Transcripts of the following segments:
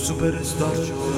سوپر استار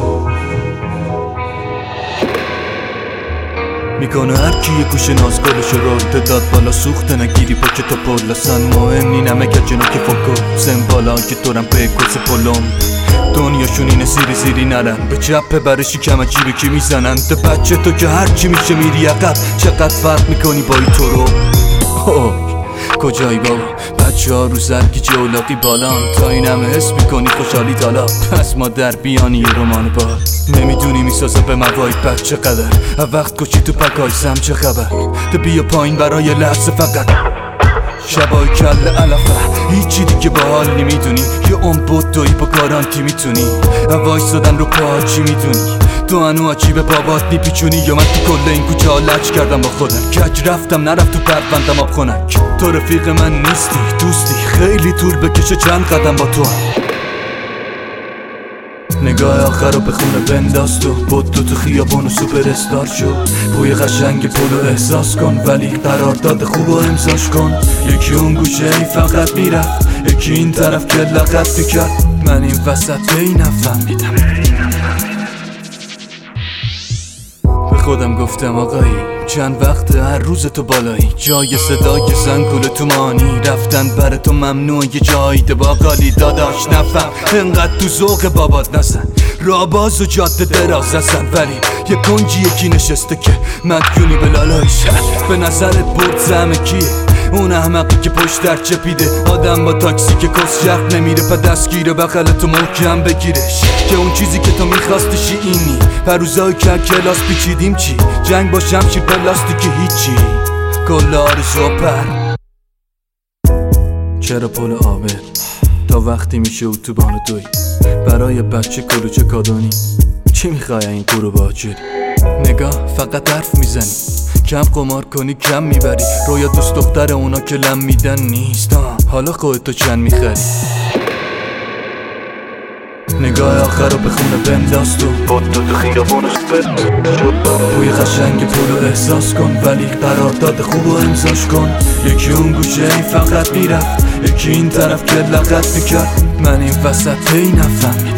میکنه هر کی یه گوشه نازگلش رو داد بالا سوخته نگیری با که تا پل اصلا مهم نی نمگه جنو که فکر سن بالا که دورم به کس پلم دنیاشون اینه زیری نرن به چپ برشی کم عجیبه که میزنن ده بچه تو که هر چی میشه میری عقب چقدر فرق میکنی با ای تو رو کجایی بابا بچه ها رو زرگیجه اولاقی بالان تا این همه حس میکنی خوشحالی دالا پس ما در بیانی یه رمان با نمیدونی میسازه به مواید بد چقدر وقت کشی تو پکایزم چه خبر تو بیا پایین برای لحظه فقط شبای کل علفه هیچی دیگه با حال نمیدونی یه بود توی با گارانتی میتونی وایسادن رو پا چی میدونی تو هنو عجیب بابات نیپیچونی یا من تو کل این کوچه ها لچ کردم با خودم کج رفتم نرفت تو پروندم آب خونک تو رفیق من نیستی دوستی خیلی طول بکشه چند قدم با تو نگاه آخر رو به خونه بنداز تو خیابون و سوپر استار شو بوی قشنگ پولو احساس کن ولی قرارداد خوب و امضاش کن یکی اون گوشه ای فقط میرفت یکی این طرف که لقت میکرد من این وسط ای نفهمیدم به خودم گفتم آقایی چند وقت هر روز تو بالایی جای صدای زنگوله تو مانی رفتن بر تو ممنوع یه جایی ده باقالی داداش نفهم انقدر تو ذوق بابات نزن راباز و جاده دراز هستن ولی یه کنجی یکی نشسته که مدیونی به لالایش به نظرت برد زمه کیه اون احمقی که پشت در چپیده آدم با تاکسی که کس جرق نمیره پا دستگیره بغل تو محکم بگیرش که اون چیزی که تو میخواستشی اینی پروزای که کلاس پیچیدیم چی جنگ با شمشیر پلاستیکی هیچی کل آرزو پر چرا پل آبر تا وقتی میشه اتوبان دوی برای بچه کلوچه کادونی چی میخوای این گروه باجری نگاه فقط حرف میزنی کم قمار کنی کم میبری رویا دوست دختر اونا که لم میدن نیست حالا خودتو چند میخری نگاه آخر رو به خونه بنداز تو خیابون بوی قشنگ پولو احساس کن ولی قرارداد خوب و امضاش کن یکی اون گوشه ای فقط میرفت یکی این طرف که لقت میکرد من این وسط ای نفهم